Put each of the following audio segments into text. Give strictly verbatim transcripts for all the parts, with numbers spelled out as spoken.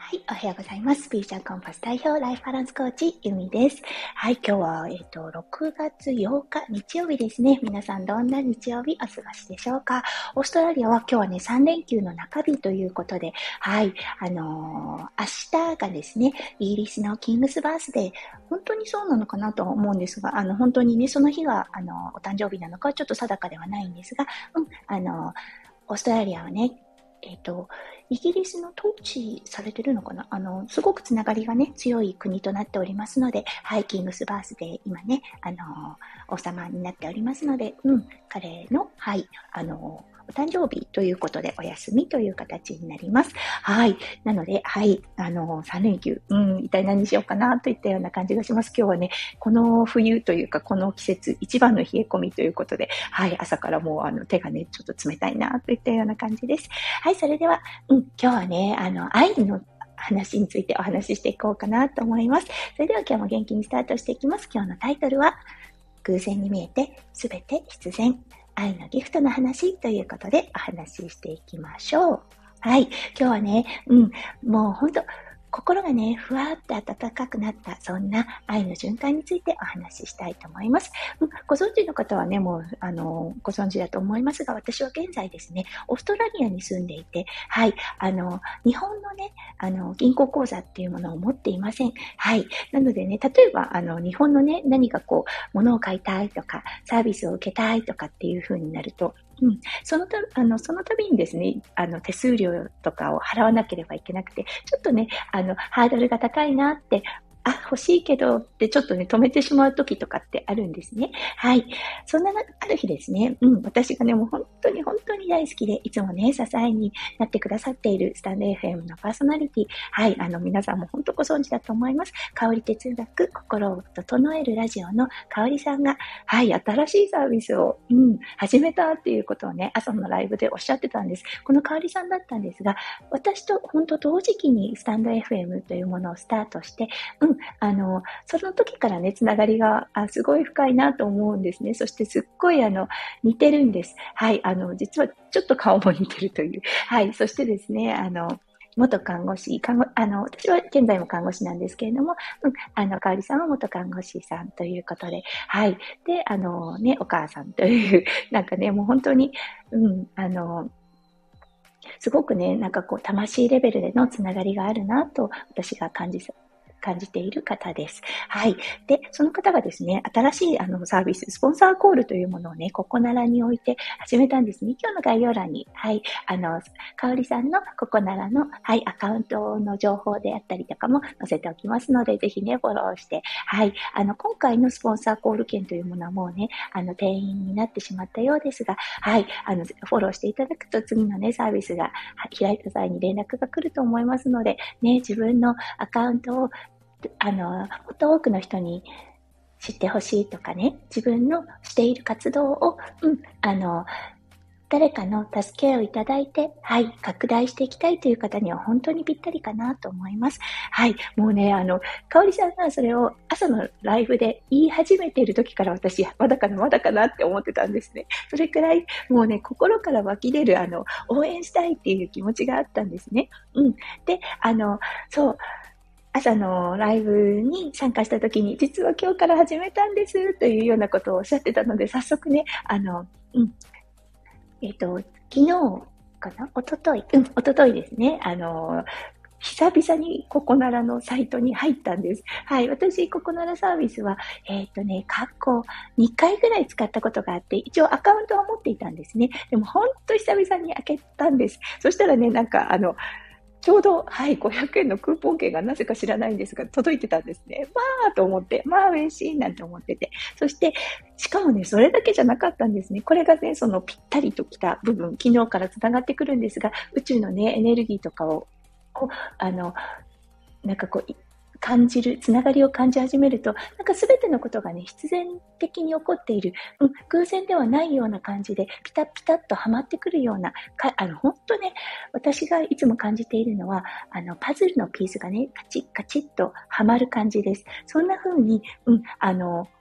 はい、おはようございます。ピーちゃんコンパス代表ライフバランスコーチ、ゆみです。はい、今日は、えっと、ろくがつようか、日曜日ですね。皆さんどんな日曜日お過ごしでしょうか。オーストラリアは今日はね、さんれんきゅうの中日ということで、はい、あのー、明日がですね、イギリスのキングスバースデー、本当にそうなのかなと思うんですが、あの、本当にね、その日が、あの、お誕生日なのかはちょっと定かではないんですが、うん、あの、オーストラリアはね、えっと、イギリスの統治されてるのかなあの、すごくつながりがね、強い国となっておりますので、ハイキングスバースで今ね、あの、王様になっておりますので、うん、彼の、はい、あの、お誕生日ということでお休みという形になります。はい。なので、はい、あの、さんれんきゅう、うん、一体何にしようかなといったような感じがします。今日はね、この冬というか、この季節、一番の冷え込みということで、はい、朝からもうあの手がね、ちょっと冷たいなといったような感じです。はい、それでは、うん、今日はね、あの、愛の話についてお話ししていこうかなと思います。それでは今日も元気にスタートしていきます。今日のタイトルは、偶然に見えてすべて必然。愛のギフトの話ということでお話ししていきましょう。はい。今日はね、うん、もうほんと、心がね、ふわって暖かくなった、そんな愛の循環についてお話ししたいと思います。うん、ご存知の方はね、もう、あの、ご存知だと思いますが、私は現在ですね、オーストラリアに住んでいて、はい、あの、日本のね、あの、銀行口座っていうものを持っていません。はい。なのでね、例えば、あの、日本のね、何かこう、物を買いたいとか、サービスを受けたいとかっていう風になると、うん、そのた、あの、その度にですね、あの、手数料とかを払わなければいけなくて、ちょっとね、あの、ハードルが高いなって、あ、欲しいけどってちょっとね、止めてしまう時とかってあるんですね。はい。そんなある日ですね、うん、私がね、もう本当に本当に大好きで、いつもね、支えになってくださっているスタンド エフエム のパーソナリティ、はい、あの、皆さんも本当ご存知だと思います。香り哲学、心を整えるラジオの香りさんが、はい、新しいサービスを、うん、始めたっていうことをね、朝のライブでおっしゃってたんです。この香りさんだったんですが、私と本当同時期にスタンド エフエム というものをスタートして、うん、あの、その時からね、つながりが、あ、すごい深いなと思うんですね。そしてすっごいあの、似てるんです。はい、あの、実はちょっと顔も似てるという。はい、そしてですね、あの、元看護師、看護、あの、私は現在も看護師なんですけれども、うん、あの、かおりさんは元看護師さんということで、はい。で、あのね、お母さんという、なんかね、もう本当に、うん、あの、すごくね、なんかこう、魂レベルでのつながりがあるなと、私が感じ感じている方です。はい。で、その方がですね、新しいあのサービス、スポンサーコールというものをね、ここならに置いて始めたんですね。今日の概要欄に、はい、あの、かおりさんのここならの、はい、アカウントの情報であったりとかも載せておきますので、ぜひね、フォローして、はい、あの、今回のスポンサーコール券というものはもうね、あの、定員になってしまったようですが、はい、あの、フォローしていただくと次のね、サービスが開いた際に連絡が来ると思いますので、ね、自分のアカウントをあの、もっと多くの人に知ってほしいとかね、自分のしている活動を、うん、あの、誰かの助けをいただいて、はい、拡大していきたいという方には本当にぴったりかなと思います。はい、もうね、あの、かおりさんがそれを朝のライブで言い始めている時から私、まだかな、まだかなって思ってたんですね。それくらい、もうね、心から湧き出る、あの、応援したいっていう気持ちがあったんですね。うん。で、あの、そう、朝のライブに参加した時に、実は今日から始めたんですというようなことをおっしゃってたので、早速ね、あの、うん、えっと、昨日かな一昨日うん、一昨日ですね、あの、久々にココナラのサイトに入ったんです。はい。私、ココナラサービスは、えっとね、過去にかいぐらい使ったことがあって、一応アカウントは持っていたんですね。でも、ほんと久々に開けたんです。そしたらね、なんか、あの、ちょうど、はい、ごひゃくえんのクーポン券がなぜか知らないんですが、届いてたんですね。まあ、と思って、まあ、嬉しいなんて思ってて。そして、しかもね、それだけじゃなかったんですね。これがね、そのぴったりときた部分、昨日から繋がってくるんですが、宇宙のね、エネルギーとかを、こう、あの、なんかこう、感じる、つながりを感じ始めると、なんかすべてのことがね、必然的に起こっている、うん、偶然ではないような感じで、ピタピタっとはまってくるような、かあの、本当ね、私がいつも感じているのは、あの、パズルのピースがね、カチッカチッとはまる感じです。そんな風に、うん、あの、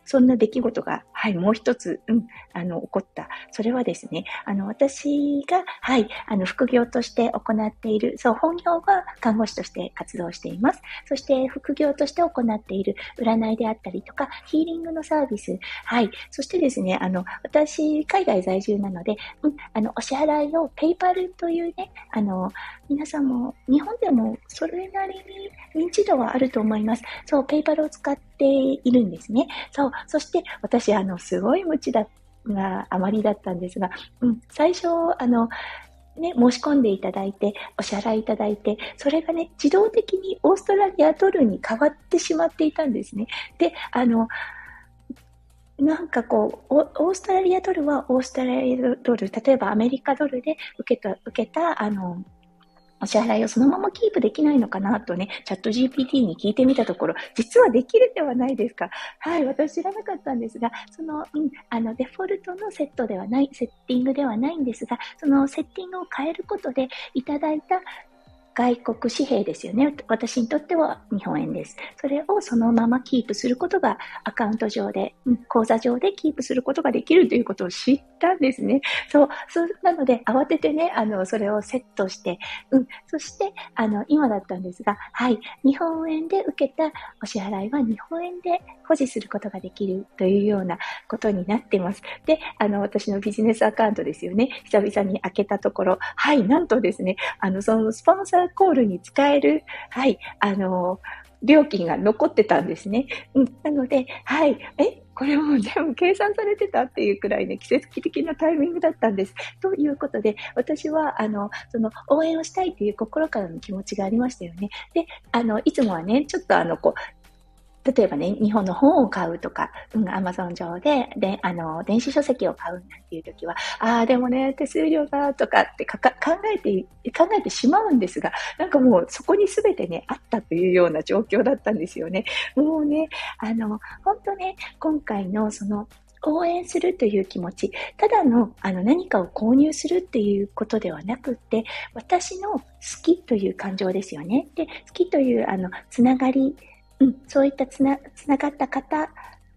そんな出来事が、はい、もう一つ、うん、あの、起こった。それはですね、あの、私が、はい、あの、副業として行っている、そう、本業は看護師として活動しています。そして、副業として行っている占いであったりとか、ヒーリングのサービス、はい、そしてですね、あの、私、海外在住なので、うん、あの、お支払いをペイパルというね、あの、皆さんも、日本でもそれなりに認知度はあると思います。そう、ペイパルを使っているんですね。そう、そして私、あの、すごい無知だがあまりだったんですが、うん、最初、あの、ね、申し込んでいただいて、お支払いいただいて、それがね、自動的にオーストラリアドルに変わってしまっていたんですね。で、あの、なんかこう、オーストラリアドルはオーストラリアドル、例えばアメリカドルで受けた、受けた、あの、お支払いをそのままキープできないのかなとね、チャット ジーピーティー に聞いてみたところ、実はできるではないですか。はい、私知らなかったんですが、その、うん、あの、デフォルトのセットではない、セッティングではないんですが、そのセッティングを変えることでいただいた外国紙幣ですよね。私にとっては日本円です。それをそのままキープすることがアカウント上で、うん、口座上でキープすることができるということを知ったんですね。そう、そうなので慌ててね、あの、それをセットして、うん、そして、あの、今だったんですが、はい、日本円で受けたお支払いは日本円で保持することができるというようなことになっています。で、あの、私のビジネスアカウントですよね。久々に開けたところ、はい、なんとですね、あの、そのスポンサーコールに使える、はい、あの、料金が残ってたんですね。うん、なので、はい、え、これも全部計算されてたっていうくらいね、奇跡的なタイミングだったんです。ということで、私は、あの、その、応援をしたいという心からの気持ちがありましたよね。で、あの、いつもはね、ちょっとあの、こう、例えばね、日本の本を買うとか、うん、アマゾン上で、で、あの、電子書籍を買うなんていう時は、ああ、でもね、手数料が、とかってかか考えて、考えてしまうんですが、なんかもうそこに全てね、あったというような状況だったんですよね。もうね、あの、本当ね、今回のその、応援するという気持ち、ただの、あの、何かを購入するっていうことではなくって、私の好きという感情ですよね。で、好きという、あの、つながり、うん、そういったつな、つながった方、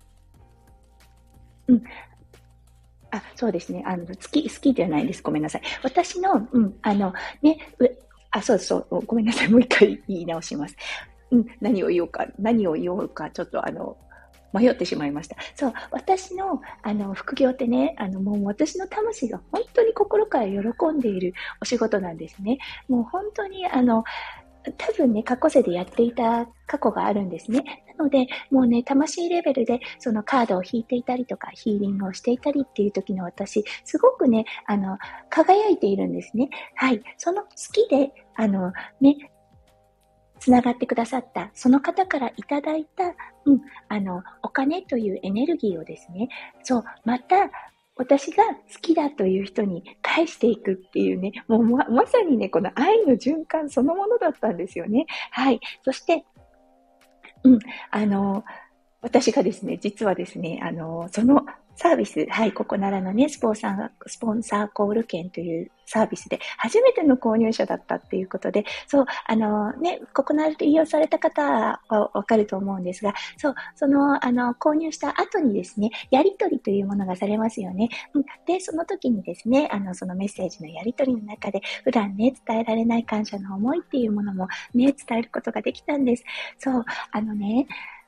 うん、あ、そうですね。あの、好き、好きではないです。ごめんなさい。私の、うん、あの、ね、う、あ、そうそう、ごめんなさい。もう一回言い直します。うん、何を言おうか、何を言おうか、ちょっとあの、迷ってしまいました。そう、私の、あの、副業ってね、あの、もう私の魂が本当に心から喜んでいるお仕事なんですね。もう本当に、あの、多分ね、過去世でやっていた過去があるんですね。なので、もうね、魂レベルでそのカードを引いていたりとか、ヒーリングをしていたりっていう時の私、すごくね、あの、輝いているんですね。はい。その好きで、あの、ね、つながってくださった、その方からいただいた、うん、あの、お金というエネルギーをですね、そう、また、私が好きだという人に返していくっていうね、もうま、まさにね、この愛の循環そのものだったんですよね。はい。そして、うん、あの、私がですね、実はですね、あの、そのサービス、はい、ここならのね、スポンサー、スポンサーコール券というサービスで初めての購入者だったっていうことで、そう、あのね、ここならで利用された方はわかると思うんですが、そう、その、あの、購入した後にですね、やりとりというものがされますよね。うん、で、その時にですね、あの、そのメッセージのやりとりの中で、普段ね、伝えられない感謝の思いっていうものもね、伝えることができたんです。そう、あのね、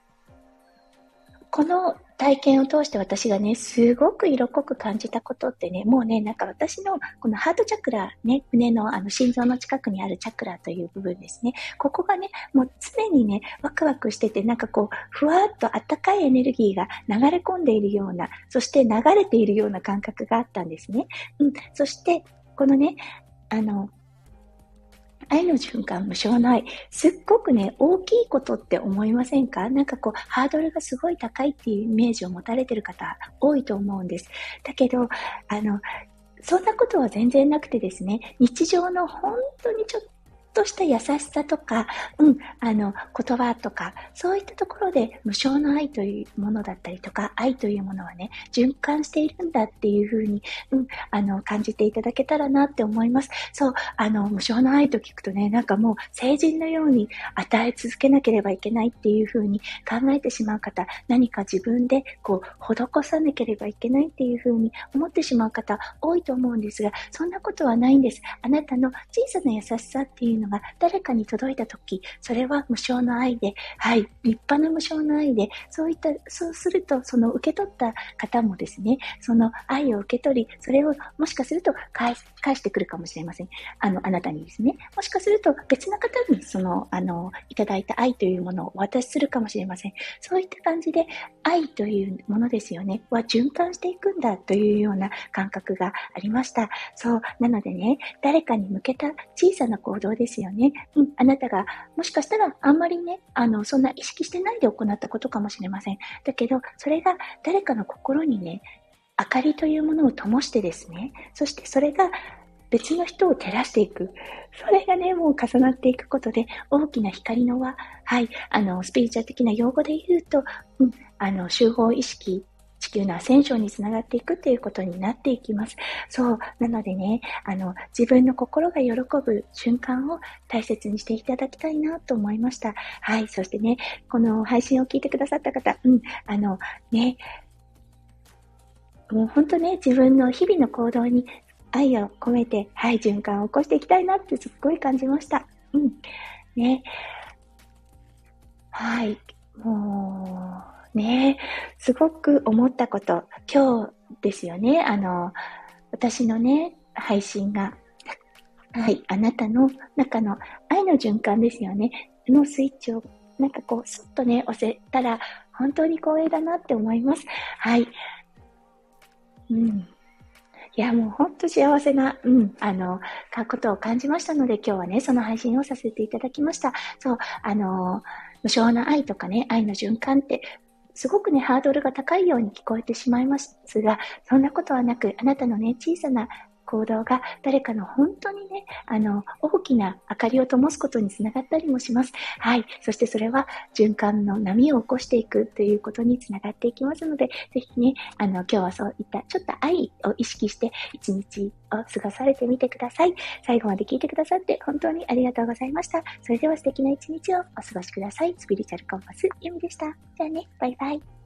この体験を通して私がね、すごく色濃く感じたことってね、もうね、なんか私のこのハートチャクラ、ね、胸のあの心臓の近くにあるチャクラという部分ですね。ここがね、もう常にね、ワクワクしてて、なんかこう、ふわっと温かいエネルギーが流れ込んでいるような、そして流れているような感覚があったんですね。うん、そして、このね、あの、愛の循環無償の愛。すっごくね、大きいことって思いませんか？なんかこう、ハードルがすごい高いっていうイメージを持たれてる方多いと思うんです。だけど、あの、そんなことは全然なくてですね、日常の本当にちょっとした優しさとか、うん、あの、言葉とか、そういったところで無償の愛というものだったりとか、愛というものはね、循環しているんだっていうふうに、うん、あの、感じていただけたらなって思います。そう、あの、無償の愛と聞くとね、なんかもう成人のように与え続けなければいけないっていうふうに考えてしまう方、何か自分でこう、施さなければいけないっていうふうに思ってしまう方、多いと思うんですが、そんなことはないんです。あなたの小さな優しさっていうのが誰かに届いたとき、それは無償の愛で、はい、立派な無償の愛で、そういった、そうすると、その受け取った方もですね、その愛を受け取り、それをもしかすると返す、返してくるかもしれません。あの、あなたにですね、もしかすると別な方にその、あの、いただいた愛というものをお渡しするかもしれません。そういった感じで、愛というものですよね、は循環していくんだというような感覚がありました。そう、なのでね、誰かに向けた小さな行動ですよね。うん、あなたがもしかしたらあんまりね、あの、そんな意識してないで行ったことかもしれません。だけど、それが誰かの心にね、明かりというものを灯してですね、そしてそれが別の人を照らしていく。それがね、もう重なっていくことで、大きな光の輪、はい、あの、スピリチュアル的な用語で言うと、うん、あの、集合意識、地球のアセンションにつながっていくということになっていきます。そう。なのでね、あの、自分の心が喜ぶ瞬間を大切にしていただきたいなと思いました。はい。そしてね、この配信を聞いてくださった方、うん、あの、ね、もう本当ね、自分の日々の行動に愛を込めて、はい、循環を起こしていきたいなってすっごい感じました。うん。ね。はい。もう、ね、すごく思ったこと、今日ですよね、あの、私のね、配信が、はい、あなたの中の愛の循環ですよね、のスイッチを、なんかこう、スッとね、押せたら、本当に光栄だなって思います。はい。うん。いや、もう本当幸せな、うん、あの、かことを感じましたので、今日はね、その配信をさせていただきました。そう、あの、無償の愛とかね、愛の循環って、すごくね、ハードルが高いように聞こえてしまいますが、そんなことはなく、あなたのね、小さな行動が誰かの本当にね、あの、大きな明かりを灯すことにつながったりもします。はい。そしてそれは循環の波を起こしていくということにつながっていきますので、ぜひね、あの、今日はそういったちょっと愛を意識して一日を過ごされてみてください。最後まで聞いてくださって本当にありがとうございました。それでは素敵な一日をお過ごしください。スピリチュアルコンパス、ゆみでした。じゃあね、バイバイ。